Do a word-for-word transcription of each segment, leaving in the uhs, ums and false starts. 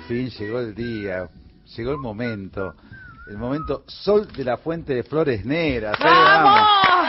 fin llegó el día, llegó el momento, el momento Sol de la Fuente de Flores Negras. ¿Eh? ¡Vamos!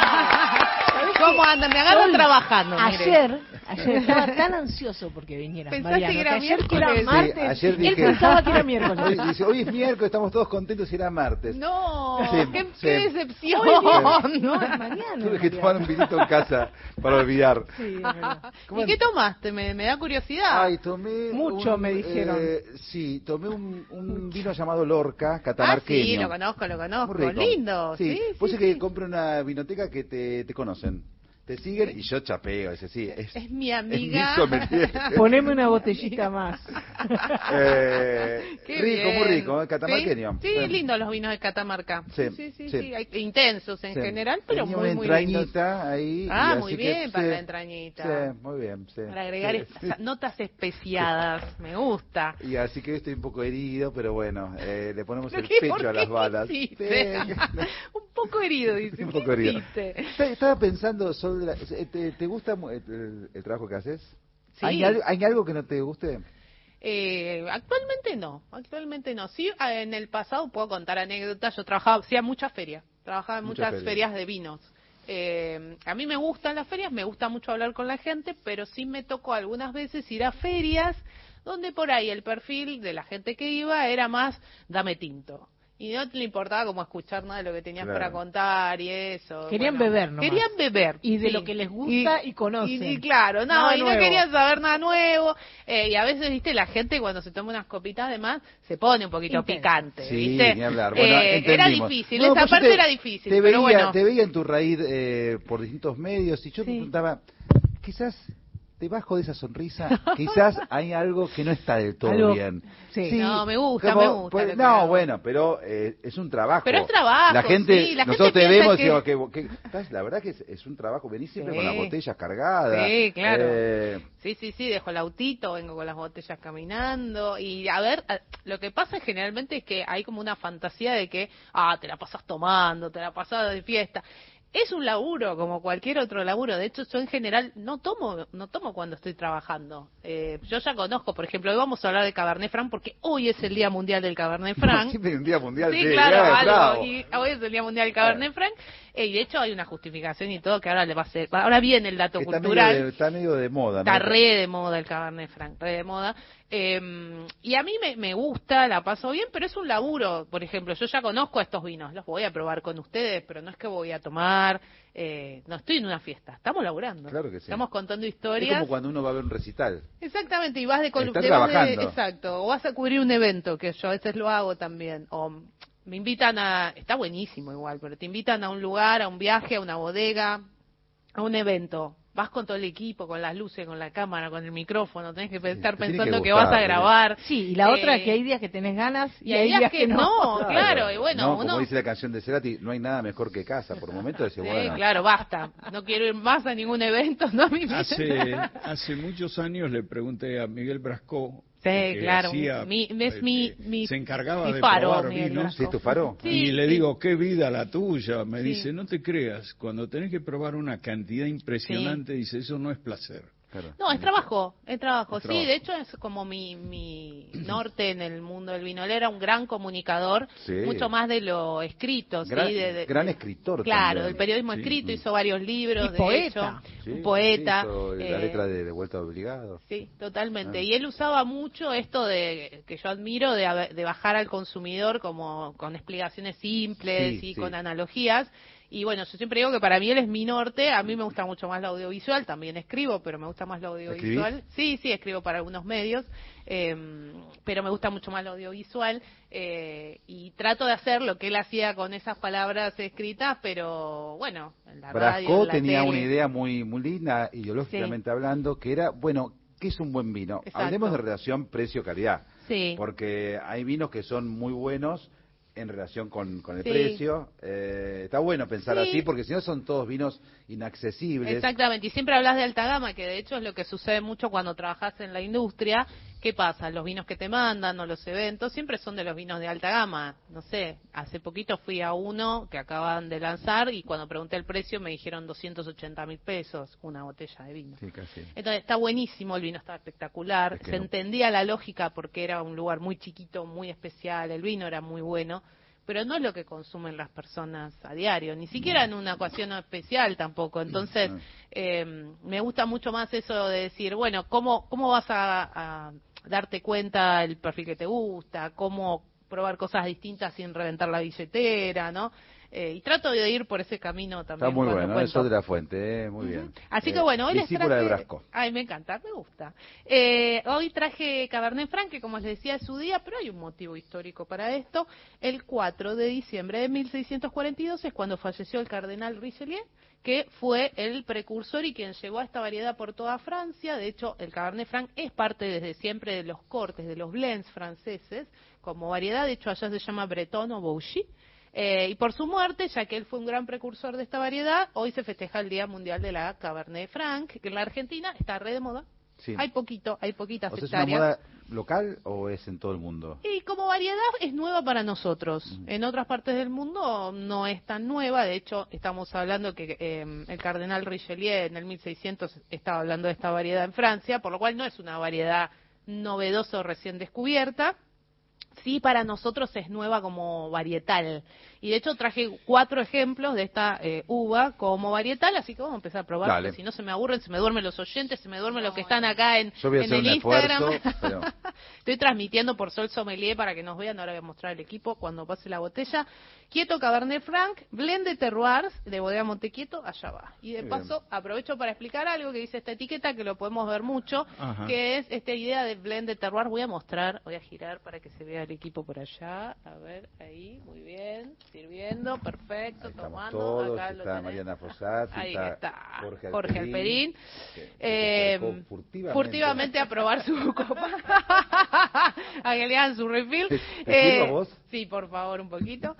¿Cómo anda? Me agarro trabajando. Ayer, mire. ayer estaba tan ansioso porque viniera Pensaste Mariano, que era que ayer que miércoles. era martes, Sí, ayer él dije, pensaba que era miércoles. Hoy, dice, hoy es miércoles, estamos todos contentos y era martes. No, Sí, qué, sí. qué decepción. Sí. No, es mañana. Tuve que en tomar un vinito en casa para olvidar. Sí, es verdad. ¿Y qué tomaste? Me, me da curiosidad. Ay, tomé Mucho un, me dijeron. Eh, sí, tomé un, un vino llamado Lorca, Ah, catamarqueño. sí, lo conozco, lo conozco. Muy rico. Lindo. Sí, Sí, vos sí, es que sí. compre una vinoteca que te, te conocen. Te siguen y yo chapeo, ese sí. Es, Es mi es amiga. mi sommelier. Poneme una botellita más. Eh, Qué rico, bien. muy rico, ¿eh? Catamarqueño. Sí, sí, lindos los vinos de Catamarca. Sí, sí, sí, sí. sí. Hay- intensos en Sí. general, pero Tenía muy, una muy lindos. entrañita ahí. Ah, y así muy que, bien para sí, la entrañita. Sí, muy bien, sí. Para agregar Sí, estas notas especiadas. Me gusta. Y así que estoy un poco herido, pero bueno, eh, le ponemos el ¿Qué? ¿Por pecho a qué? las balas. ¿Qué hiciste? Sí. Un poco herido, dice. Un ¿Qué poco herido. hiciste? Está- Estaba pensando, Sol, de la- ¿te, te gusta mu- el, el trabajo que haces? Sí. ¿Hay, algo, ¿Hay algo que no te guste? Eh, actualmente no, actualmente no. Sí, eh, en el pasado puedo contar anécdotas. Yo trabajaba, hacía muchas ferias, trabajaba en Muchas muchas ferias. ferias de vinos. Eh, a mí me gustan las ferias, me gusta mucho hablar con la gente, pero sí me tocó algunas veces ir a ferias donde por ahí el perfil de la gente que iba era más dame tinto. Y no le importaba como escuchar nada de lo que tenías Claro. para contar y eso. Querían Bueno, beber nomás. Querían beber. Y de sí. lo que les gusta y conocen. Y, y claro, no, Nada y no nuevo. querían saber nada nuevo. Eh, y a veces, viste, la gente cuando se toma unas copitas de más se pone un poquito Intenso. picante, Sí, ¿viste? ni hablar. Bueno, Eh, era entendimos. difícil, No, esa pues yo parte te- era difícil, Te pero veía, bueno. te veía en tu raíz eh, por distintos medios y yo te Sí. preguntaba, quizás debajo de esa sonrisa, quizás hay algo que no está del todo Algo- bien. sí. No, me gusta, como- me gusta pues, lo que no, hago. bueno, pero eh, es un trabajo. Pero es trabajo, La gente, sí, la nosotros gente te piensa vemos que- y decimos que, que- estás- la verdad que es, es un trabajo, venís siempre Sí. con las botellas cargadas. Sí, claro. Eh, Sí, sí, sí, dejo el autito, vengo con las botellas caminando. Y a ver, a- lo que pasa generalmente es que hay como una fantasía de que, ah, te la pasas tomando, te la pasas de fiesta. Es un laburo como cualquier otro laburo. De hecho, yo en general no tomo no tomo cuando estoy trabajando. Eh, yo ya conozco, por ejemplo, hoy vamos a hablar de Cabernet Franc porque hoy es el Día Mundial del Cabernet Franc. siempre hay un día mundial. Sí, sí, claro, eh, algo. bravo. Y hoy es el Día Mundial del Cabernet Franc. Eh, y de hecho hay una justificación y todo que ahora le va a ser. Ahora viene el dato Que está, cultural. medio de, está medio de moda, ¿no? Está re de moda el Cabernet Franc, re de moda. Eh, y a mí me, me gusta, la paso bien, pero es un laburo. Por ejemplo, yo ya conozco estos vinos, los voy a probar con ustedes, pero no es que voy a tomar, eh, no estoy en una fiesta, estamos laburando. Claro que sí. Estamos contando Es historias. como cuando uno va a ver un recital. Exactamente, y vas de, col- Está de- vas de- trabajando. exacto, o vas a cubrir un evento, que yo a veces lo hago también, o me invitan a, está buenísimo igual, pero te invitan a un lugar, a un viaje, a una bodega, a un evento. Vas con todo el equipo, con las luces, con la cámara, con el micrófono, tenés que Sí, estar te tiene pensando que que, gustar, vas a ¿eh? grabar. Sí, y la otra Eh, que hay días que tenés ganas y hay días que no, Claro. claro, y bueno, No, uno... como dice la canción de Cerati, no hay nada mejor que casa. Por momentos decís, Sí, bueno, claro, basta. No quiero ir más a ningún evento, no me inviten. Hace, hace muchos años le pregunté a Miguel Brasco, Sí, que claro, hacía, mi- es mi- este, mi- se encargaba mi de faro, probar Miguel vinos, Brasco. ¿sí es tu faro? Sí, y le sí. digo, qué vida la tuya. Me Sí. dice, no te creas, cuando tenés que probar una cantidad impresionante, dice, eso no es placer. Claro. No, es trabajo, es trabajo. Es Sí, trabajo. de hecho es como mi, mi norte en el mundo del vino. Él era un gran comunicador, Sí. mucho más de lo escrito, Gran- ¿sí? De, de- gran de- escritor Claro, también. del periodismo Sí. escrito, hizo varios libros, Y de poeta. hecho, Sí, un poeta. hizo la eh, letra de, de Vuelta Obligado. Sí, totalmente. Ah. Y él usaba mucho esto de que yo admiro de, haber- de bajar al consumidor como con explicaciones simples Sí, y sí. con analogías. Y bueno, yo siempre digo que para mí él es mi norte. A mí me gusta mucho más la audiovisual. También escribo, pero me gusta más la audiovisual. ¿Escribís? Sí, sí, escribo para algunos medios. eh, pero me gusta mucho más la audiovisual. eh, y trato de hacer lo que él hacía con esas palabras escritas, pero bueno, en la radio, Brasco en la tenía tele. una idea muy, muy linda, ideológicamente hablando, que era, bueno, ¿qué es un buen vino? Exacto. Hablemos de relación precio-calidad. Sí. Porque hay vinos que son muy buenos en relación con, con el Sí. precio. Eh, está bueno pensar Sí. así, porque si no son todos vinos inaccesibles. Exactamente, y siempre hablas de alta gama, que de hecho es lo que sucede mucho cuando trabajas en la industria, ¿Qué pasa? Los vinos que te mandan o los eventos siempre son de los vinos de alta gama. No sé, hace poquito fui a uno que acaban de lanzar y cuando pregunté el precio me dijeron doscientos ochenta mil pesos una botella de vino. Sí, casi. Entonces está buenísimo, el vino está espectacular, Es que se no. entendía la lógica porque era un lugar muy chiquito, muy especial, el vino era muy bueno, pero no es lo que consumen las personas a diario, ni siquiera en una ocasión especial tampoco. Entonces, eh, me gusta mucho más eso de decir, bueno, ¿cómo, cómo vas a, a darte cuenta el perfil que te gusta? ¿Cómo probar cosas distintas sin reventar la billetera, no? Eh, y trato de ir por ese camino también. Está muy cuando bueno, cuento. eso de la fuente, eh, muy bien. Ujú. Así Eh, que bueno, hoy les discípula traje... de Brasco. Ay, me encanta, me gusta. Eh, hoy traje Cabernet Franc, que como les decía es su día, pero hay un motivo histórico para esto. El cuatro de diciembre de mil seiscientos cuarenta y dos es cuando falleció el cardenal Richelieu, que fue el precursor y quien llevó a esta variedad por toda Francia. De hecho, el Cabernet Franc es parte desde siempre de los cortes, de los blends franceses, como variedad. De hecho, allá se llama Breton o Bouchy. Eh, y por su muerte, ya que él fue un gran precursor de esta variedad, hoy se festeja el Día Mundial de la Cabernet Franc, que en la Argentina está re de moda. Sí. Hay poquito, hay poquitas O sea, ¿es una hectáreas. moda local o es en todo el mundo? Y como variedad es nueva para nosotros. Mm. En otras partes del mundo no es tan nueva. De hecho, estamos hablando que eh, el cardenal Richelieu en el mil seiscientos estaba hablando de esta variedad en Francia, por lo cual no es una variedad novedosa o recién descubierta. Sí, para nosotros es nueva como varietal. Y de hecho traje cuatro ejemplos de esta eh, uva como varietal, así que vamos a empezar a probar, Dale. porque si no se me aburren, se me duermen los oyentes, se me duermen los que están acá en, Yo voy a en hacer el un Instagram. esfuerzo, pero... Estoy transmitiendo por Sol Sommelier para que nos vean, ahora voy a mostrar el equipo cuando pase la botella. Quieto Cabernet Franc, blend de terroirs de Bodega Montequieto, allá va. Y de Muy paso bien. aprovecho para explicar algo que dice esta etiqueta, que lo podemos ver mucho, Ajá. que es esta idea de blend de terroir. Voy a mostrar, voy a girar para que se vea el equipo por allá. A ver, ahí, muy bien, sirviendo, perfecto, Ahí estamos tomando. todos, Acá lo está tenés. Mariana Fossati, Ahí está, está, Jorge Jorge Alperín, Alperín. que se Eh, acercó furtivamente. furtivamente a probar su copa. A que le hagan su refill. ¿Te- te sirvo a vos? Sí, por favor, un poquito.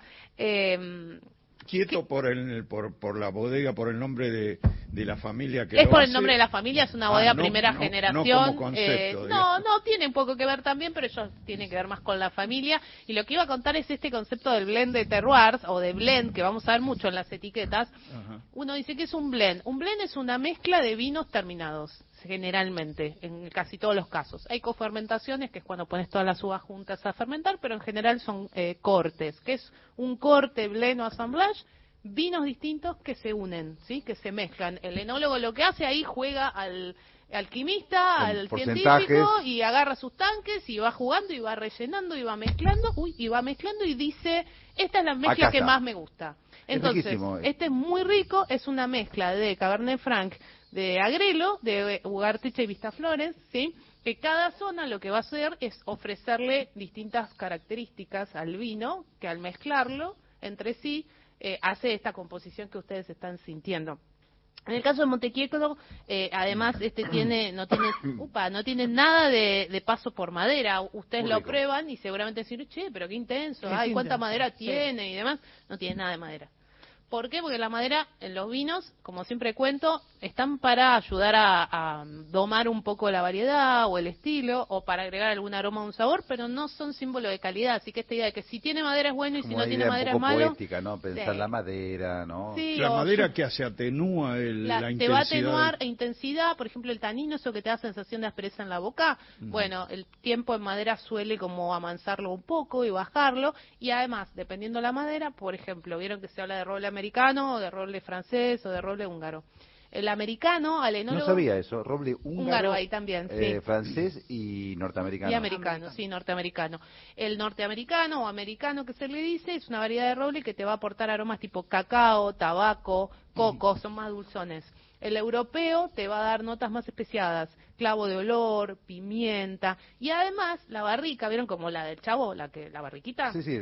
Eh, Quieto por el por, por la bodega, por el nombre de, de la familia que es lo por el hace. nombre de la familia, es una Ah, bodega no, primera no, generación. no como concepto, Eh, no, digamos. no, tiene un poco que ver también, pero ellos tienen que ver más con la familia. Y lo que iba a contar es este concepto del blend de terroirs, o de blend, que vamos a ver mucho en las etiquetas. Ajá. Uno dice que es un blend. Un blend es una mezcla de vinos terminados, generalmente, en casi todos los casos. Hay cofermentaciones, que es cuando pones todas las uvas juntas a fermentar, pero en general son eh, cortes, que es un corte, blend o assemblage, vinos distintos que se unen, ¿sí? Que se mezclan. El enólogo lo que hace ahí juega al alquimista, Con al porcentajes. científico, y agarra sus tanques y va jugando y va rellenando y va mezclando, uy, y va mezclando y dice, esta es la mezcla Acá que está. más me gusta. Es Entonces, riquísimo. este es muy rico, es una mezcla de Cabernet Franc, de Agrelo, de Ugarteche y Vistaflores, ¿sí? Que cada zona lo que va a hacer es ofrecerle distintas características al vino, que al mezclarlo entre sí, eh, hace esta composición que ustedes están sintiendo. En el caso de Montequieto, eh, además, este tiene, no tiene, upa, no tiene nada de, de paso por madera. Ustedes Muy lo rico. prueban y seguramente decir, che, pero qué intenso, Es ay, cuánta intenso, madera sí. tiene y demás. No tiene nada de madera. ¿Por qué? Porque la madera en los vinos, como siempre cuento, están para ayudar a, a domar un poco la variedad o el estilo, o para agregar algún aroma o un sabor, pero no son símbolo de calidad. Así que esta idea de que si tiene madera es bueno y Como si no una tiene idea madera un es poco malo. poética, ¿no? Pensar Sí. la madera, ¿no? Sí, La o madera su- que hace atenúa el, la- la, te intensidad. va a atenuar e intensidad, por ejemplo, el tanino, eso que te da sensación de aspereza en la boca. Ujú. Bueno, el tiempo en madera suele como amansarlo un poco y bajarlo. Y además, dependiendo la madera, por ejemplo, vieron que se habla de roble americano, o de roble francés, o de roble húngaro. El americano, al enólogo... No sabía eso. Roble húngaro, Húngaro ahí también, sí. eh, francés y norteamericano. Y americano, sí, norteamericano. El norteamericano o americano que se le dice es una variedad de roble que te va a aportar aromas tipo cacao, tabaco, coco, son más dulzones. El europeo te va a dar notas más especiadas, clavo de olor, pimienta, y además la barrica, ¿vieron como la del chavo, la que la barriquita? Sí, sí.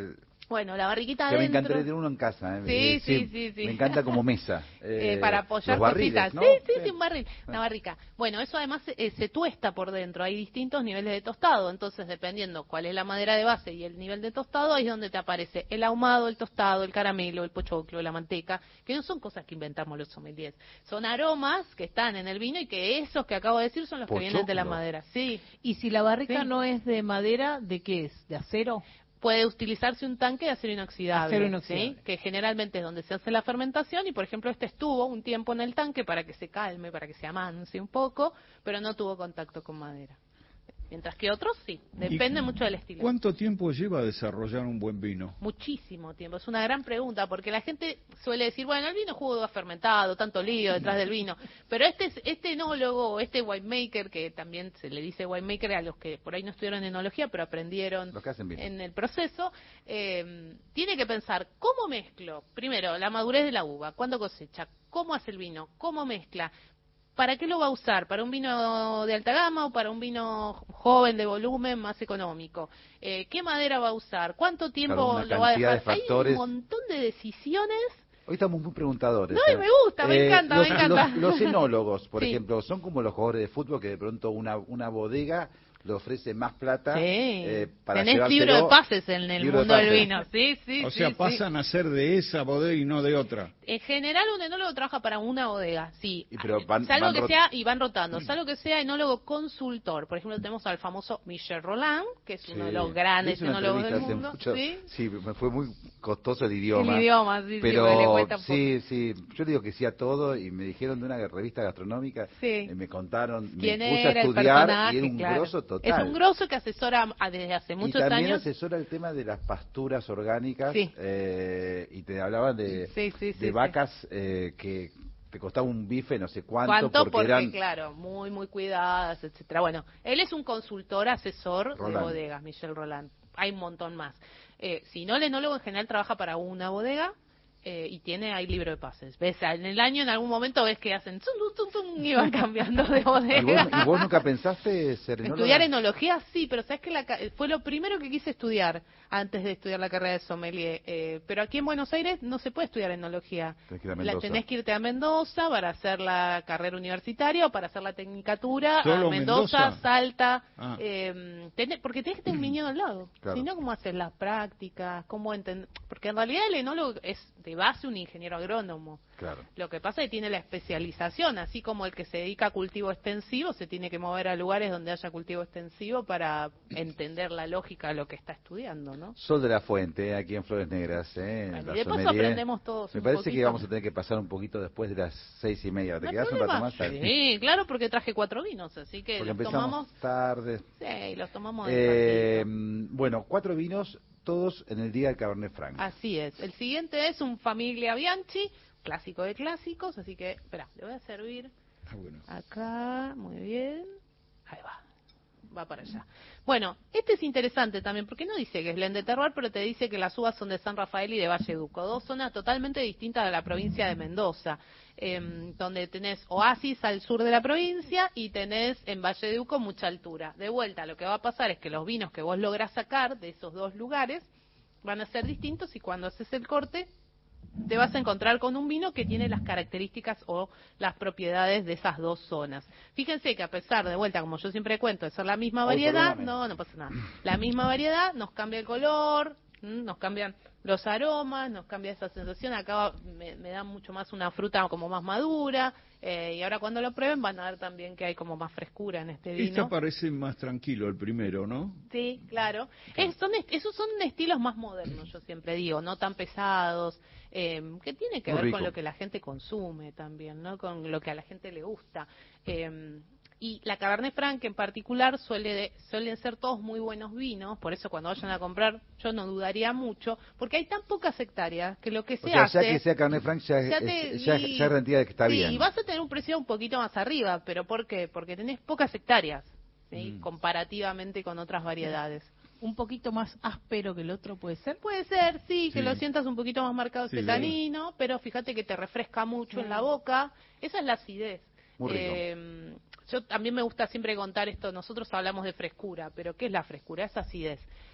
Bueno, la barriquita Que me adentro. encantaría tener uno en casa. ¿eh? Sí, Eh, sí, sí, sí. Me encanta como mesa. Eh, Eh, para apoyar los barriles, cositas. ¿no? Sí, sí, sí, un barril, una barrica. Bueno, eso además eh, se tuesta por dentro. Hay distintos niveles de tostado. Entonces, dependiendo cuál es la madera de base y el nivel de tostado, ahí es donde te aparece el ahumado, el tostado, el caramelo, el pochoclo, la manteca, que no son cosas que inventamos los sommeliers. Son aromas que están en el vino y que esos que acabo de decir son los que vienen de la Pochoclo. madera. Sí. Y si la barrica Sí. no es de madera, ¿de qué es? ¿De acero? Puede utilizarse un tanque de acero inoxidable, Acero inoxidable. ¿sí? Que generalmente es donde se hace la fermentación y, por ejemplo, este estuvo un tiempo en el tanque para que se calme, para que se amance un poco, pero no tuvo contacto con madera. Mientras que otros sí, depende ¿Y mucho del estilo. ¿Cuánto tiempo lleva desarrollar un buen vino? Muchísimo tiempo, es una gran pregunta, porque la gente suele decir, bueno, el vino jugo fermentado, tanto lío detrás del vino, pero este este enólogo, este winemaker, que también se le dice winemaker a los que por ahí no estudiaron enología, pero aprendieron Los que hacen vino. en el proceso, eh, tiene que pensar, ¿cómo mezclo? Primero, la madurez de la uva, ¿cuándo cosecha? ¿Cómo hace el vino? ¿Cómo mezcla? ¿Para qué lo va a usar? ¿Para un vino de alta gama o para un vino joven de volumen más económico? Eh, ¿Qué madera va a usar? ¿Cuánto tiempo Claro, una lo va a cantidad dejar? de Hay factores. un montón de decisiones. Hoy estamos muy preguntadores. No, y ¿eh? me gusta, me Eh, encanta, los, me encanta. Los, los enólogos, por Sí. ejemplo, son como los jugadores de fútbol que de pronto una, una bodega le ofrece más plata Sí. eh, para Tenés llevárselo. libro de pases en el Libro de mundo del pases. vino. Sí, sí, O sí, sea, sí. pasan a ser de esa bodega y no de otra. En general, un enólogo trabaja para una bodega, sí. Y pero van- salvo van que rot- sea, y van rotando, salvo que sea enólogo consultor. Por ejemplo, tenemos al famoso Michel Roland, que es uno de Sí. los grandes Hice una enólogos del entrevista hace mundo. mucho- ¿Sí? sí, me fue muy costoso el idioma. El idioma, sí, sí, pero porque le cuesta un sí, sí, yo le digo que sí a todo y me dijeron de una revista gastronómica, Sí. eh, me contaron, me ¿Quién puse a era el estudiar personaje? y era un Claro. grosso total. Es un grosso que asesora a- desde hace muchos y también años. asesora el tema de las pasturas orgánicas Sí. eh, y te hablaban de, Sí, sí, sí, de sí. vacas eh, que te costaba un bife no sé cuánto, ¿Cuánto? porque, Porque, eran claro, muy, muy cuidadas, etcétera. Bueno, él es un consultor, asesor Roland. de bodegas, Michel Roland. Hay un montón más. Eh, si no, el enólogo en general trabaja para una bodega eh, y tiene ahí libro de pases. ¿Ves? En el año, en algún momento, ves que hacen zum, zum, zum, zum, y van cambiando de ¿Y vos, bodega. y vos nunca pensaste ser enóloga? Estudiar enología, sí, pero sabes que la ca- fue lo primero que quise estudiar antes de estudiar la carrera de sommelier. Eh, pero aquí en Buenos Aires no se puede estudiar enología. Tenés que ir a La, Mendoza. tenés que irte a Mendoza para hacer la carrera universitaria o para hacer la tecnicatura. ¿Solo a Mendoza, Mendoza? Salta. Ah. eh, tenés- porque tenés que tener un viñedo al lado. Claro. Si no, ¿cómo haces las prácticas? ¿Cómo entend- Porque en realidad el enólogo es de base un ingeniero agrónomo. Claro. Lo que pasa es que tiene la especialización, así como el que se dedica a cultivo extensivo se tiene que mover a lugares donde haya cultivo extensivo para entender la lógica de lo que está estudiando, ¿no? Sol de la Fuente, eh, aquí en Flores Negras. Eh, en Bueno, la y de paso sommelier. aprendemos todos Me un parece que poquito. vamos a tener que pasar un poquito después de las seis y media. ¿Te ¿No hay quedás un rato problema? más? Tal? Sí, claro, porque traje cuatro vinos, así que Porque los empezamos tomamos, tarde. sí, los tomamos Eh, despacito. bueno, cuatro vinos, todos en el día del Cabernet Franc. Así es. El siguiente es un Familia Bianchi, clásico de clásicos, así que, espera, le voy a servir Ah, bueno. acá, muy bien. Ahí va. Va para allá. Bueno, este es interesante también, porque no dice que es Glen de Terroir, pero te dice que las uvas son de San Rafael y de Valleduco, dos zonas totalmente distintas de la provincia de Mendoza, eh, donde tenés oasis al sur de la provincia y tenés en Valleduco mucha altura. De vuelta, lo que va a pasar es que los vinos que vos lográs sacar de esos dos lugares van a ser distintos y cuando haces el corte te vas a encontrar con un vino que tiene las características o las propiedades de esas dos zonas. Fíjense que a pesar, de vuelta, como yo siempre cuento, de ser la misma Ay, variedad, perdóname. no, no pasa nada. La misma variedad nos cambia el color, ¿m? Nos cambian los aromas, nos cambia esa sensación. Acá va- me, me da mucho más una fruta como más madura. eh, y ahora cuando lo prueben van a ver también que hay como más frescura en este vino. Esta parece más tranquilo el primero, ¿no? Sí, claro. Es- son est- esos son estilos más modernos, yo siempre digo, no tan pesados, eh, que tiene que Muy ver rico. con lo que la gente consume también, ¿no? Con lo que a la gente le gusta. Eh, y la Cabernet Franc en particular suele de- suelen ser todos muy buenos vinos, por eso cuando vayan a comprar yo no dudaría mucho, porque hay tan pocas hectáreas que lo que se O sea, hace... ya que sea Cabernet Franc, ya, Ya es- te- ya, y- ya es garantía de que está sí, bien. y vas a tener un precio un poquito más arriba, pero ¿por qué? Porque tenés pocas hectáreas, ¿sí? Mm. Comparativamente con otras variedades. Un poquito más áspero que el otro puede ser. Puede ser, sí, que Sí. lo sientas un poquito más marcado Sí, este claro. tanino, pero fíjate que te refresca mucho en la boca. Esa es la acidez. Muy rico. Eh, yo también me gusta siempre contar esto, nosotros hablamos de frescura, pero ¿qué es la frescura? Es acidez.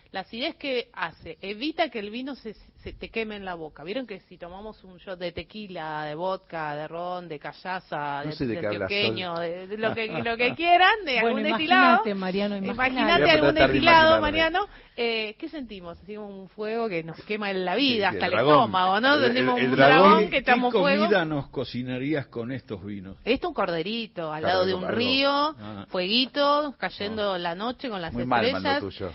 La acidez que hace, evita que el vino se, se te queme en la boca. Vieron que si tomamos un shot de tequila, de vodka, de ron, de callaza, No de, sé de de qué hablas, antioqueño, Sol. de, de lo que lo que quieran, de Bueno, algún destilado. imagínate, Mariano, Imagínate imagínate. Voy a algún tratar de destilado, imaginarme. Mariano. Eh, ¿Qué sentimos? Sentimos un fuego que nos quema en la vida, Sí, sí, hasta el el, dragón. estómago, ¿no? El- el- Sentimos el un dragón. dragón ¿Qué, que echamos qué fuego. comida nos cocinarías con estos vinos? Esto un corderito, al Claro, lado de algo- un algo- río, Ah. fueguito, cayendo la noche con las Muy mal, estrellas. mano tuyo.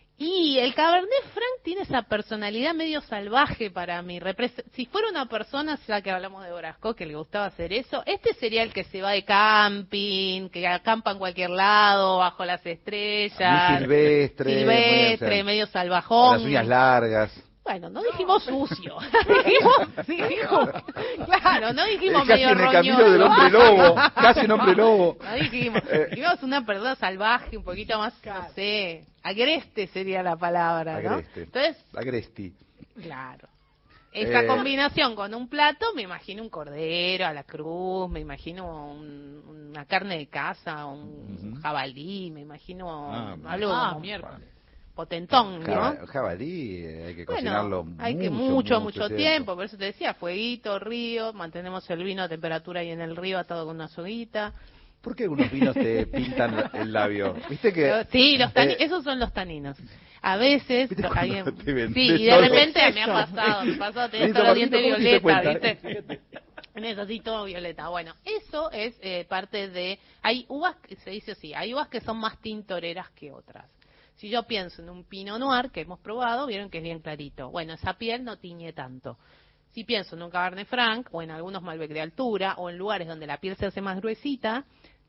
Y el Cabernet Franc tiene esa personalidad medio salvaje para mí. Repres- si fuera una persona, ya que hablamos de Borasco, que le gustaba hacer eso, este sería el que se va de camping, que acampa en cualquier lado, bajo las estrellas. Muy silvestre. Silvestre, muy, o sea, medio con salvajón. las uñas largas. Bueno, no dijimos sucio. dijimos, dijimos, claro, no dijimos Es casi medio en el camino roñoso. del hombre lobo. Casi un hombre lobo. No dijimos, dijimos una persona salvaje, un poquito más, no sé, agreste sería la palabra, ¿no? Agreste. Entonces, Agresti. claro. Esa Eh, combinación con un plato, me imagino un cordero a la cruz, me imagino un- una carne de casa, un Ujú. jabalí, me imagino Ah, algo Ah, como miércoles. potentón, ¿no? Jaba- Jabalí, eh, hay que cocinarlo Bueno, hay que mucho, mucho, mucho tiempo. tiempo. Por eso te decía, fueguito, río, mantenemos el vino a temperatura ahí en el río atado con una soguita. ¿Por qué algunos vinos te pintan el labio? ¿Viste que...? Sí, los tani- eh, esos son los taninos. A veces, ¿Viste lo- cuando alguien- te vendés sí, y de solo? repente me ha pasado, me ha pasado, tenés Benito todos los dientes Martino, ¿cómo te diste violeta, cuenta? ¿viste? Tenés así todo violeta. Bueno, eso es eh, parte de... Hay uvas, que se dice así, hay uvas que son más tintoreras que otras. Si yo pienso en un Pinot Noir que hemos probado, vieron que es bien clarito. Bueno, esa piel no tiñe tanto. Si pienso en un Cabernet Franc o en algunos Malbec de altura o en lugares donde la piel se hace más gruesita,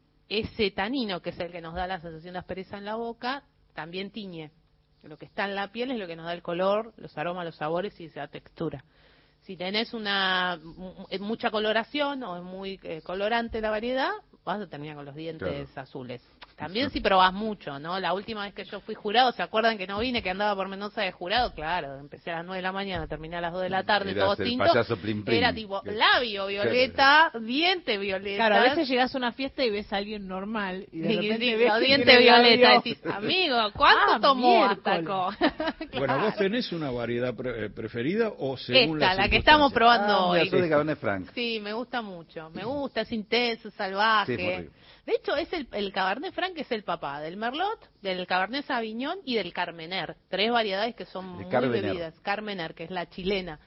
ese tanino, que es el que nos da la sensación de aspereza en la boca, también tiñe. Lo que está en la piel es lo que nos da el color, los aromas, los sabores y esa textura. Si tenés una m- mucha coloración o es muy eh, colorante la variedad, vas a terminar con los dientes Claro. azules. También si probás mucho, ¿no? La última vez que yo fui jurado, ¿se acuerdan que no vine, que andaba por Mendoza de jurado? Claro, empecé a las nueve de la mañana, terminé a las dos de la tarde, Eras todo el tinto. payaso Plim Plim. Era tipo Que- labio violeta, diente violeta. Claro, a veces llegas a una fiesta y ves a alguien normal y de Sí, repente sí, ves los que dientes tiene violeta. labio. Decís, amigo, ¿cuánto Ah, tomó miércoles. Ataco? Bueno, Claro. ¿vos tenés una variedad pre- eh, preferida o según Esta, las la que estamos circunstancias? probando Ah, mira, hoy. sos de Cabernet Franc. Sí, me gusta mucho. Me gusta, es intenso, salvaje. Sí, es muy rico. De hecho, es el, el Cabernet Franc es el papá del Merlot, del Cabernet Sauvignon y del Carmener. Tres variedades que son El muy Carmener. bebidas. Carmener, que es la chilena.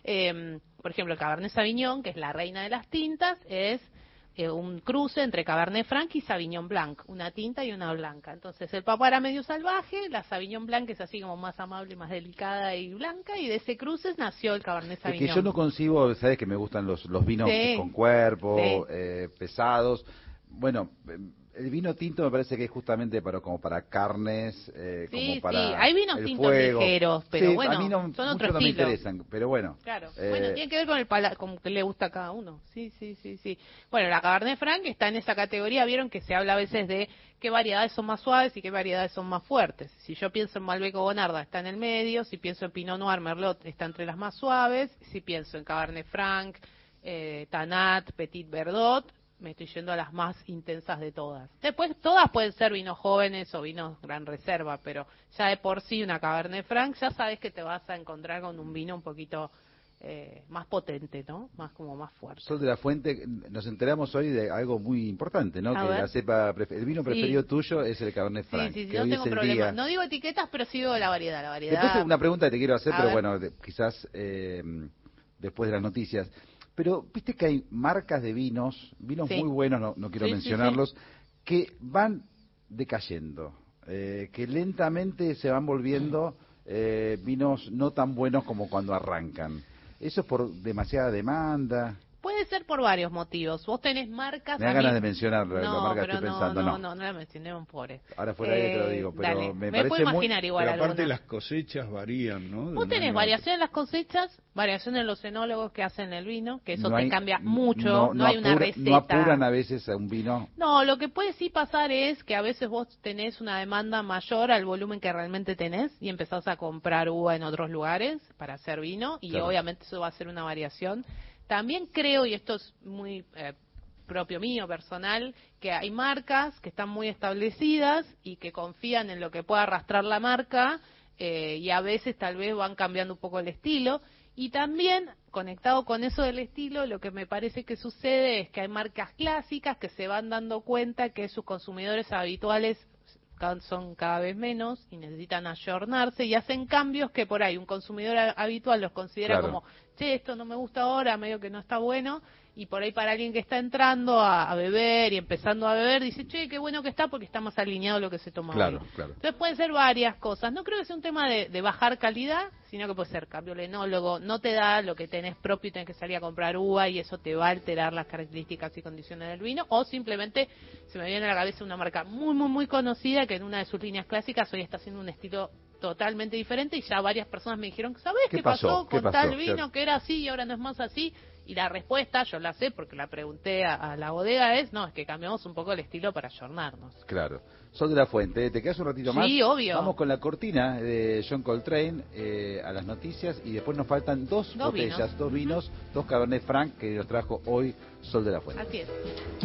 Eh, por ejemplo, el Cabernet Sauvignon, que es la reina de las tintas, es eh, un cruce entre Cabernet Franc y Sauvignon Blanc. Una tinta y una blanca. Entonces, el papá era medio salvaje, la Sauvignon Blanc es así como más amable, más delicada y blanca, y de ese cruce nació el Cabernet Es Sauvignon. que yo no concibo, sabes que me gustan los, los vinos Sí. con cuerpo, Sí. eh, pesados. Bueno, eh, el vino tinto me parece que es justamente para como para carnes, eh, Sí, como para sí, hay vinos el tintos fuego. ligeros, pero Sí, bueno, a mí no, son mucho otro no me estilo. interesan, pero bueno. Claro, eh, bueno, tiene que ver con el pala con que le gusta a cada uno. Sí, sí, sí, sí. Bueno, la Cabernet Franc está en esa categoría, vieron que se habla a veces de qué variedades son más suaves y qué variedades son más fuertes. Si yo pienso en Malbec o Bonarda, está en el medio. Si pienso en Pinot Noir, Merlot, está entre las más suaves. Si pienso en Cabernet Franc, eh, Tanat, Petit Verdot, me estoy yendo a las más intensas de todas. Después, todas pueden ser vinos jóvenes o vinos gran reserva, pero ya de por sí una Cabernet Franc, ya sabes que te vas a encontrar con un vino un poquito eh, más potente, ¿no? Más como más fuerte. Sol de la Fuente, nos enteramos hoy de algo muy importante, ¿no? A que ver. la cepa, pref- el vino Sí. preferido tuyo es el Cabernet Sí, Franc. sí, sí, que no hoy tengo es el problema. día. No digo etiquetas, pero sí digo la variedad, la variedad. Después una pregunta que te quiero hacer, A pero ver. bueno, de- quizás eh, después de las noticias. Pero viste que hay marcas de vinos, vinos Sí. muy buenos, no, no quiero Sí, sí, mencionarlos, que van decayendo, eh, que lentamente se van volviendo eh, vinos no tan buenos como cuando arrancan. ¿Eso es por demasiada demanda? Puede ser por varios motivos. Vos tenés marcas... Me dan a mí- ganas de mencionar la, la No, marca que pero estoy no, pensando. no, No, no, no la mencionemos, pobre. Ahora fuera de ahí te lo Eh, digo, pero dale. me Me puedo parece muy... imaginar igual Pero aparte alguna. las cosechas varían, ¿no? De Vos un tenés año a variación en las cosechas, variación en los enólogos que hacen el vino, que eso no te hay- cambia mucho, no, hay una apura- receta. No apuran a veces a un vino. No, lo que puede sí pasar es que a veces vos tenés una demanda mayor al volumen que realmente tenés y empezás a comprar uva en otros lugares para hacer vino y Claro. obviamente eso va a ser una variación. También creo, y esto es muy eh, propio mío, personal, que hay marcas que están muy establecidas y que confían en lo que pueda arrastrar la marca eh, y a veces tal vez van cambiando un poco el estilo. Y también, conectado con eso del estilo, lo que me parece que sucede es que hay marcas clásicas que se van dando cuenta que sus consumidores habituales son cada vez menos y necesitan ayornarse y hacen cambios que por ahí un consumidor habitual los considera Claro. como, che, esto no me gusta ahora, medio que no está bueno, y por ahí para alguien que está entrando a, a beber y empezando a beber, dice, che, qué bueno que está porque está más alineado a lo que se toma Claro, hoy. claro. Entonces pueden ser varias cosas. No creo que sea un tema de, de bajar calidad, sino que puede ser cambio el enólogo, no te da lo que tenés propio y tenés que salir a comprar uva y eso te va a alterar las características y condiciones del vino, o simplemente se me viene a la cabeza una marca muy, muy, muy conocida que en una de sus líneas clásicas hoy está haciendo un estilo totalmente diferente y ya varias personas me dijeron, ¿sabés qué, ¿Qué pasó, pasó? ¿Qué con pasó? tal vino Claro. que era así y ahora no es más así? Y la respuesta, yo la sé porque la pregunté a, a la bodega, es, no, es que cambiamos un poco el estilo para ayornarnos. Claro. Sol de la Fuente, ¿te quedas un ratito más? Sí, obvio. Vamos con la cortina de John Coltrane eh, a las noticias y después nos faltan dos, Dos botellas, vinos. dos vinos, dos Cabernet Franc que nos trajo hoy Sol de la Fuente. Así es.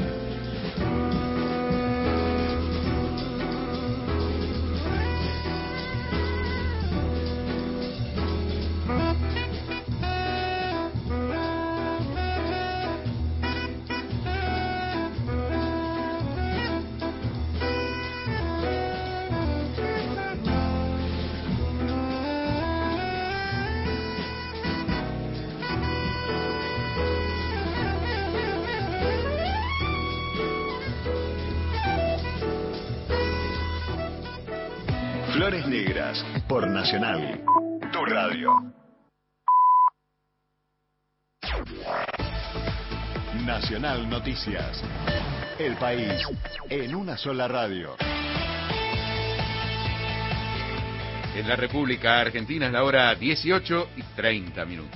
Flores Negras, por Nacional, tu radio. Nacional Noticias. El país en una sola radio. En la República Argentina es la hora dieciocho y treinta minutos.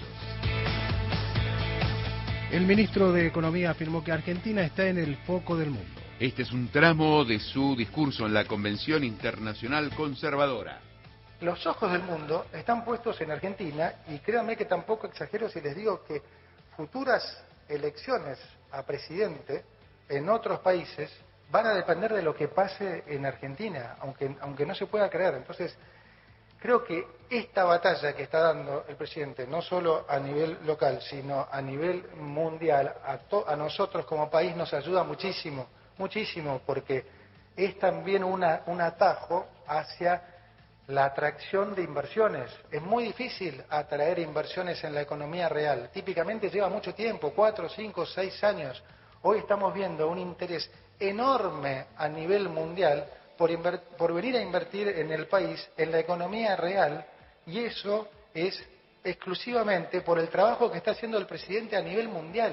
El ministro de Economía afirmó que Argentina está en el foco del mundo. Este es un tramo de su discurso en la Convención Internacional Conservadora. Los ojos del mundo están puestos en Argentina y créanme que tampoco exagero si les digo que futuras elecciones a presidente en otros países van a depender de lo que pase en Argentina, aunque, aunque no se pueda creer. Entonces, creo que esta batalla que está dando el presidente, no solo a nivel local, sino a nivel mundial, a, to, a nosotros como país nos ayuda muchísimo, muchísimo, porque es también una, un atajo hacia la atracción de inversiones. Es muy difícil atraer inversiones en la economía real. Típicamente lleva mucho tiempo, cuatro, cinco, seis años. Hoy estamos viendo un interés enorme a nivel mundial por, inver- por venir a invertir en el país, en la economía real, y eso es exclusivamente por el trabajo que está haciendo el presidente a nivel mundial.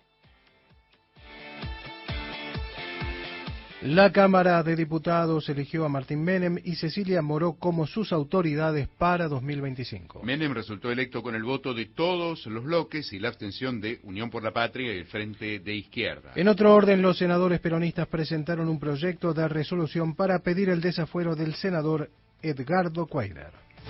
La Cámara de Diputados eligió a Martín Menem y Cecilia Moró como sus autoridades para dos mil veinticinco. Menem resultó electo con el voto de todos los bloques y la abstención de Unión por la Patria y el Frente de Izquierda. En otro orden, los senadores peronistas presentaron un proyecto de resolución para pedir el desafuero del senador Edgardo Cuéllar.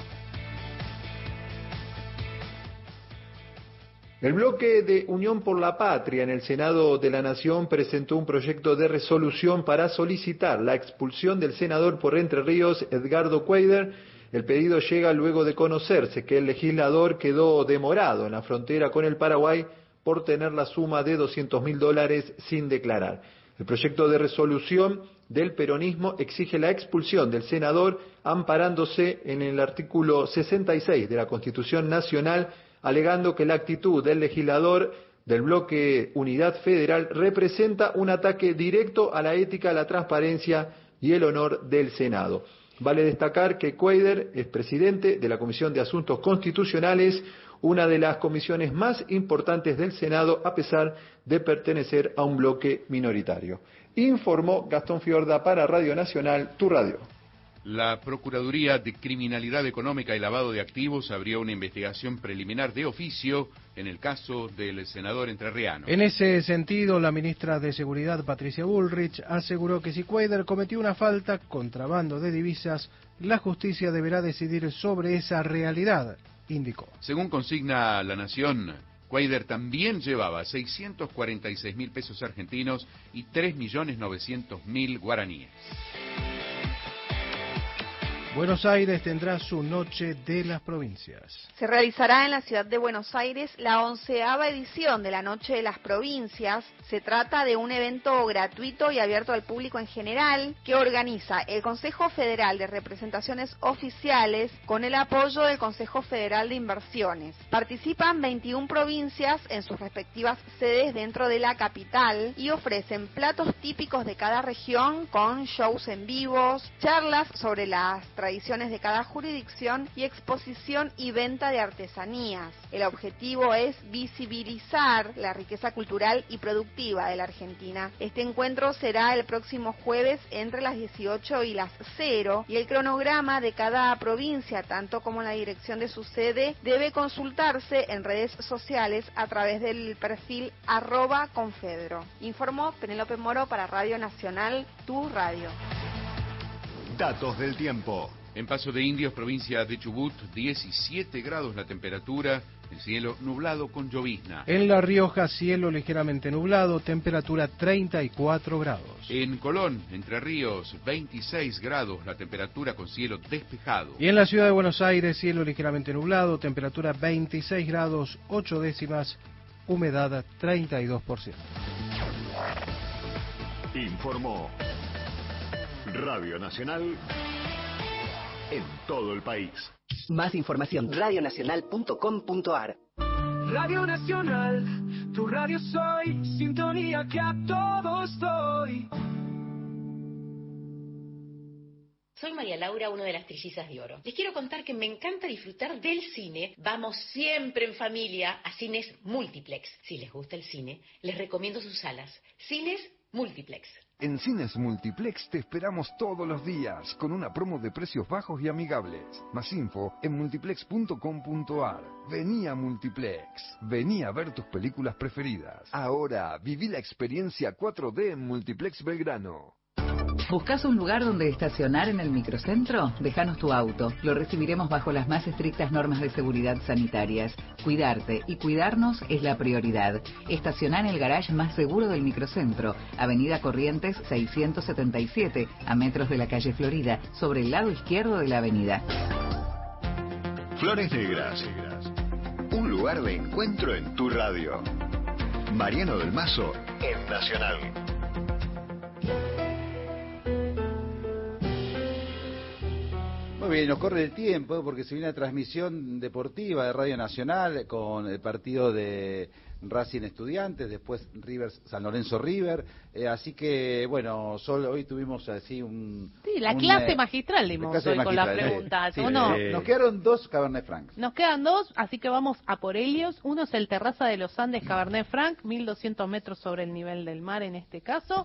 El bloque de Unión por la Patria en el Senado de la Nación presentó un proyecto de resolución para solicitar la expulsión del senador por Entre Ríos, Edgardo Cuéllar. El pedido llega luego de conocerse que el legislador quedó demorado en la frontera con el Paraguay por tener la suma de doscientos mil dólares sin declarar. El proyecto de resolución del peronismo exige la expulsión del senador amparándose en el artículo sesenta y seis de la Constitución Nacional, alegando que la actitud del legislador del bloque Unidad Federal representa un ataque directo a la ética, la transparencia y el honor del Senado. Vale destacar que Cuéllar es presidente de la Comisión de Asuntos Constitucionales, una de las comisiones más importantes del Senado, a pesar de pertenecer a un bloque minoritario. Informó Gastón Fiorda para Radio Nacional, tu radio. La Procuraduría de Criminalidad Económica y Lavado de Activos abrió una investigación preliminar de oficio en el caso del senador entrerriano. En ese sentido, la ministra de Seguridad, Patricia Bullrich, aseguró que si Cuéllar cometió una falta, contrabando de divisas, la justicia deberá decidir sobre esa realidad, indicó. Según consigna La Nación, Cuéllar también llevaba seiscientos cuarenta y seis mil pesos argentinos y tres millones novecientos mil guaraníes. Buenos Aires tendrá su Noche de las Provincias. Se realizará en la ciudad de Buenos Aires la onceava edición de la Noche de las Provincias. Se trata de un evento gratuito y abierto al público en general que organiza el Consejo Federal de Representaciones Oficiales con el apoyo del Consejo Federal de Inversiones. Participan veintiuna provincias en sus respectivas sedes dentro de la capital y ofrecen platos típicos de cada región con shows en vivos, charlas sobre las tradiciones de cada jurisdicción y exposición y venta de artesanías. El objetivo es visibilizar la riqueza cultural y productiva de la Argentina. Este encuentro será el próximo jueves entre las dieciocho y las cero y el cronograma de cada provincia, tanto como la dirección de su sede, debe consultarse en redes sociales a través del perfil arroba confedro. Informó Penélope Moro para Radio Nacional, tu radio. Datos del tiempo. En Paso de Indios, provincia de Chubut, diecisiete grados la temperatura, el cielo nublado con llovizna. En La Rioja, cielo ligeramente nublado, temperatura treinta y cuatro grados. En Colón, Entre Ríos, veintiséis grados la temperatura con cielo despejado. Y en la ciudad de Buenos Aires, cielo ligeramente nublado, temperatura veintiséis grados, ocho décimas, humedad treinta y dos por ciento. Informó Radio Nacional en todo el país. Más información, radio nacional punto com punto a r. Radio Nacional, tu radio soy, sintonía que a todos doy. Soy María Laura, una de las trillizas de oro. Les quiero contar que me encanta disfrutar del cine. Vamos siempre en familia a Cines Multiplex. Si les gusta el cine, les recomiendo sus salas. Cines Multiplex. En Cines Multiplex te esperamos todos los días con una promo de precios bajos y amigables. Más info en multiplex punto com punto a r. Vení a Multiplex. Vení a ver tus películas preferidas. Ahora viví la experiencia cuatro D en Multiplex Belgrano. ¿Buscas un lugar donde estacionar en el microcentro? Déjanos tu auto. Lo recibiremos bajo las más estrictas normas de seguridad sanitarias. Cuidarte y cuidarnos es la prioridad. Estacioná en el garage más seguro del microcentro, Avenida Corrientes seiscientos setenta y siete, a metros de la calle Florida, sobre el lado izquierdo de la avenida. Flores Negras, un lugar de encuentro en tu radio. Mariano del Mazo en Nacional. Muy bien, nos corre el tiempo porque se viene la transmisión deportiva de Radio Nacional con el partido de Racing Estudiantes, después River San Lorenzo River, eh, así que bueno, solo hoy tuvimos así un... Sí, la un, clase eh, magistral dimos hoy con las preguntas, sí, ¿o no? eh, nos quedaron dos Cabernet Franc. Nos quedan dos, así que vamos a por ellos. Uno es el Terraza de los Andes Cabernet Franc, mil doscientos metros sobre el nivel del mar en este caso.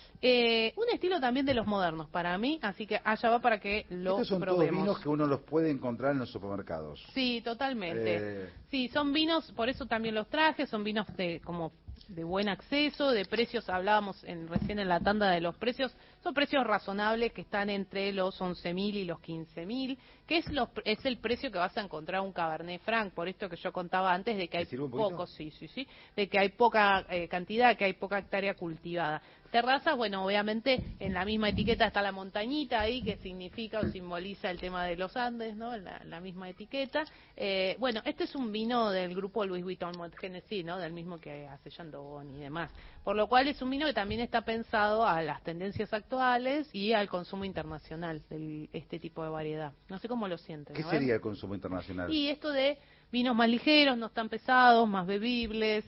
Eh, un estilo también de los modernos para mí, así que allá va para que lo Estos son probemos. todos vinos que uno los puede encontrar en los supermercados. Sí, totalmente. Eh... Sí, son vinos, por eso también los traje, son vinos de como de buen acceso, de precios, hablábamos en, recién en la tanda de los precios, son precios razonables que están entre los once mil y los quince mil, que es, los, es el precio que vas a encontrar un Cabernet Franc, por esto que yo contaba antes de que hay poco, sí, sí, sí, de que hay poca eh, cantidad, que hay poca hectárea cultivada. Terrazas, bueno, obviamente en la misma etiqueta está la montañita ahí, que significa o simboliza el tema de los Andes, ¿no? La, la misma etiqueta. Eh, bueno, este es un vino del grupo Louis Vuitton Moet Hennessy, ¿no? Del mismo que hace Chandon y demás. Por lo cual es un vino que también está pensado a las tendencias actuales y al consumo internacional de este tipo de variedad. No sé cómo lo sienten. ¿Qué ¿no? sería el consumo internacional? Y esto de vinos más ligeros, no tan pesados, más bebibles.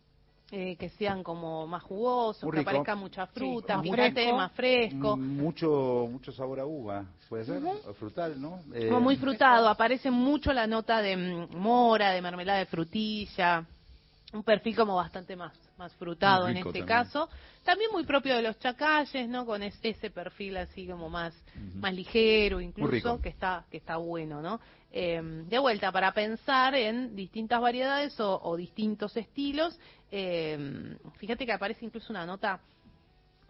Eh, que sean como más jugosos, que aparezca mucha fruta, sí, fíjate, fresco, más fresco. Mucho mucho sabor a uva, puede ser, uh-huh. o frutal, ¿no? Eh, como muy frutado, aparece mucho la nota de mm, mora, de mermelada de frutilla, un perfil como bastante más más frutado en este también. caso. También muy propio de los chacalles, ¿no? Con es, ese perfil así como más uh-huh. más ligero incluso, que está que está bueno, ¿no? Eh, de vuelta, para pensar en distintas variedades o, o distintos estilos, eh, fíjate que aparece incluso una nota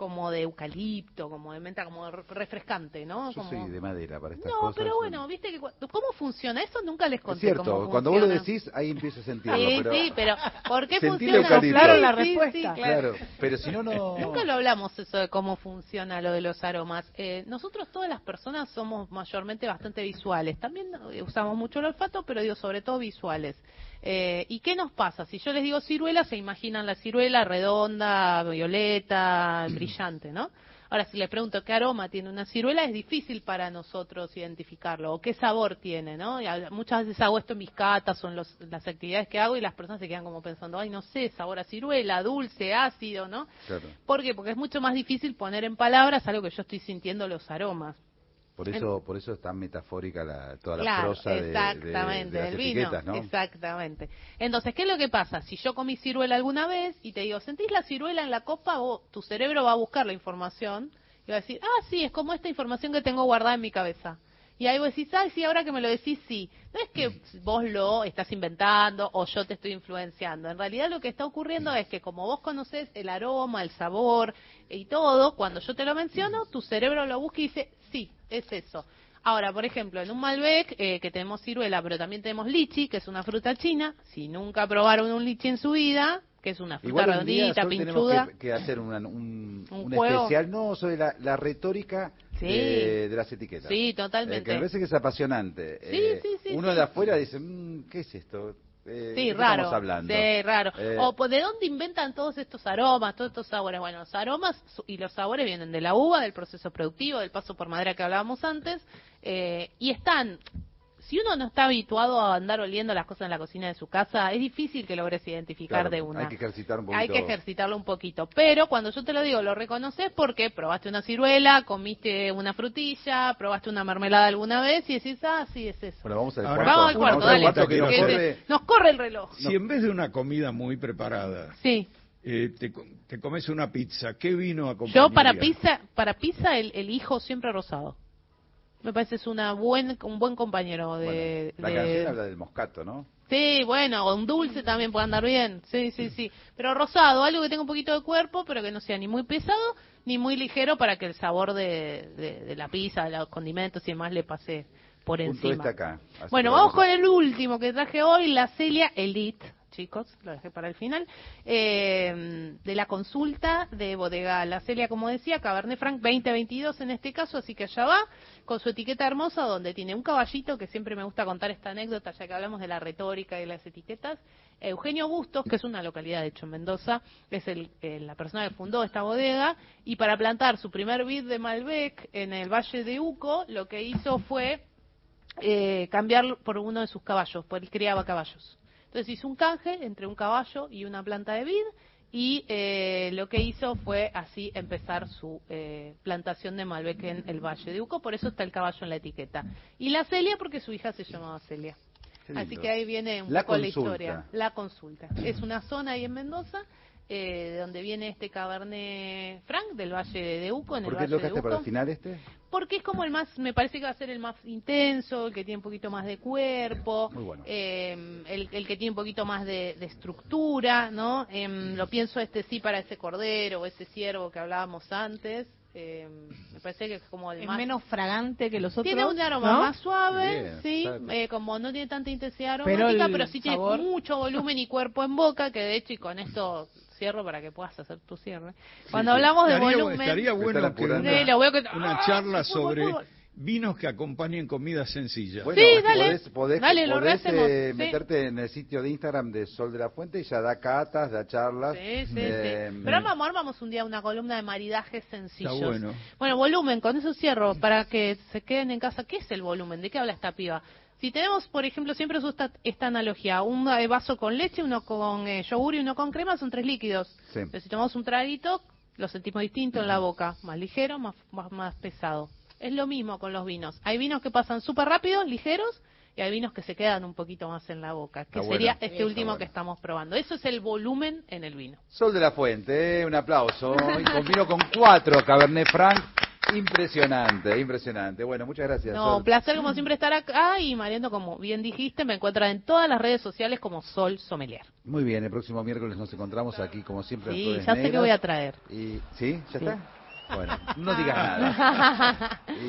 como de eucalipto, como de menta, como refrescante, ¿no? Yo como... soy de madera para estas no, cosas. pero bueno, viste que cu- cómo funciona eso nunca les conté. Es cierto, cómo cuando funciona. vos lo decís, ahí empiezo a sentirlo. Sí, pero... sí, pero ¿por qué Sentí funciona? eucalipto. Claro, la sí, respuesta. sí, claro. Claro, pero si no, no... Nunca lo hablamos eso de cómo funciona lo de los aromas. Eh, nosotros todas las personas somos mayormente bastante visuales. También eh, usamos mucho el olfato, pero digo sobre todo visuales. Eh, ¿Y qué nos pasa? Si yo les digo ciruela, se imaginan la ciruela redonda, violeta, brillante, ¿no? Ahora, si les pregunto qué aroma tiene una ciruela, es difícil para nosotros identificarlo, o qué sabor tiene, ¿no? Y a- muchas veces hago esto en mis catas o en los, las actividades que hago y las personas se quedan como pensando, ay, no sé, sabor a ciruela, dulce, ácido, ¿no? Claro. ¿Por qué? Porque es mucho más difícil poner en palabras algo que yo estoy sintiendo los aromas. Por eso, por eso es tan metafórica la, toda la Claro, prosa de, de, exactamente, de las del vino, etiquetas, ¿no? exactamente. Entonces, ¿qué es lo que pasa? Si yo comí ciruela alguna vez y te digo, ¿sentís la ciruela en la copa? Vos, tu cerebro va a buscar la información y va a decir, ah, sí, es como esta información que tengo guardada en mi cabeza. Y ahí vos decís, ay, sí, ahora que me lo decís, sí. No es que vos lo estás inventando o yo te estoy influenciando. En realidad lo que está ocurriendo es que como vos conocés el aroma, el sabor y todo, cuando yo te lo menciono, tu cerebro lo busca y dice, sí, es eso. Ahora, por ejemplo, en un Malbec, eh, que tenemos ciruela, pero también tenemos lichi, que es una fruta china. Si nunca probaron un lichi en su vida, que es una fruta Igual hoy en día, redondita, Sol, pinchuda. tenemos que, que hacer una- un, Un un juego. especial, no, sobre la, la retórica Sí. de, de las etiquetas. Sí, Eh, totalmente. que me parece que es apasionante. Sí, Eh, sí, sí, Uno sí. de afuera dice, mm, ¿qué es esto? Eh, Sí, ¿de qué raro. estamos hablando? Sí, raro. Eh, O pues, ¿de dónde inventan todos estos aromas, todos estos sabores? Bueno, los aromas su- y los sabores vienen de la uva, del proceso productivo, del paso por madera que hablábamos antes, eh, y están... Si uno no está habituado a andar oliendo las cosas en la cocina de su casa, es difícil que logres identificar claro, de una. Hay que ejercitar un poquito. Hay que ejercitarlo un poquito. Pero cuando yo te lo digo, lo reconoces porque probaste una ciruela, comiste una frutilla, probaste una mermelada alguna vez y decís, ah, sí, es eso. Bueno, vamos al Ahora, cuarto. Vamos al cuarto, Vamos al dale. cuarto que nos que corre. se- nos corre el reloj. Si en vez de una comida muy preparada, Sí. eh, te, co- te comes una pizza, ¿qué vino acompañaría? Yo para pizza, para pizza el, elijo siempre rosado. Me parece es una buen, un buen compañero de... La de- canción habla del moscato, ¿no? Sí, bueno, o un dulce también puede andar bien. Sí, sí, sí. Pero rosado, algo que tenga un poquito de cuerpo, pero que no sea ni muy pesado ni muy ligero para que el sabor de, de, de la pizza, de los condimentos y demás le pase por Punto encima. este acá. Así Bueno, que vamos con el último que traje hoy, la Celia Elite, chicos, lo dejé para el final, eh, de la consulta de bodega La Celia, como decía, Cabernet Franc veinte veintidós en este caso, así que allá va, con su etiqueta hermosa, donde tiene un caballito, que siempre me gusta contar esta anécdota, ya que hablamos de la retórica y de las etiquetas. Eugenio Bustos, que es una localidad, de hecho, en Mendoza, es el, eh, la persona que fundó esta bodega, y para plantar su primer vid de Malbec en el Valle de Uco, lo que hizo fue eh, cambiar por uno de sus caballos, porque él criaba caballos. Entonces hizo un canje entre un caballo y una planta de vid y eh, lo que hizo fue así empezar su eh, plantación de Malbec en el Valle de Uco, por eso está el caballo en la etiqueta. Y la Celia porque su hija se llamaba Celia. Qué lindo. Así que ahí viene un La poco la consulta. historia. La consulta. Es una zona ahí en Mendoza, eh, de donde viene este Cabernet Franc del Valle de Uco, en ¿Por el qué Valle lo de dejaste Uco. para el final este? Porque es como el más, me parece que va a ser el más intenso, el que tiene un poquito más de cuerpo, Muy bueno. eh, el, el que tiene un poquito más de, de estructura, ¿no? Em, lo pienso este sí para ese cordero o ese ciervo que hablábamos antes. Eh, me parece que es como el Es más... menos fragante que los otros. Tiene un aroma ¿no? más suave, Bien, sí, exacto. eh, como no tiene tanta intensidad Pero aromática, el pero, sí tiene sabor- mucho volumen y cuerpo en boca, que de hecho, y con esto cierro para que puedas hacer tu cierre. Cuando Sí, hablamos de estaría, volumen... Estaría Me bueno están que apurando. una, Sí, lo veo que- una ¡Ah! charla Fútbol, sobre fútbol. vinos que acompañen comidas sencillas. Bueno, Sí, dale. podés, podés, Dale, lo podés, rehacemos, eh, sí. meterte en el sitio de Instagram de Sol de la Fuente y ya da catas, da charlas. Sí, sí, Eh, sí. Pero vamos, armamos un día una columna de maridajes sencillos. Está bueno. Bueno, volumen, con eso cierro, para que se queden en casa. ¿Qué es el volumen? ¿De qué habla esta piba? Si tenemos, por ejemplo, siempre uso esta, esta analogía, un eh, vaso con leche, uno con eh, yogur y uno con crema, son tres líquidos. Sí. Entonces, si tomamos un traguito, lo sentimos distinto en la boca, más ligero, más, más, más pesado. Es lo mismo con los vinos. Hay vinos que pasan súper rápido, ligeros, y hay vinos que se quedan un poquito más en la boca, que Está sería bueno. este Está último bueno. que estamos probando. Eso es el volumen en el vino. Sol de la Fuente, eh, un aplauso. Y con vino con cuatro Cabernet Franc Impresionante, impresionante. Bueno, muchas gracias. No, Sol. un placer como siempre estar acá y Mariano, como bien dijiste, me encuentran en todas las redes sociales como Sol Sommelier. Muy bien, el próximo miércoles nos encontramos aquí como siempre. Sí, en Flores ya sé Negras. qué voy a traer. Y, ¿sí? ¿Ya Sí. está? Bueno, no digas nada.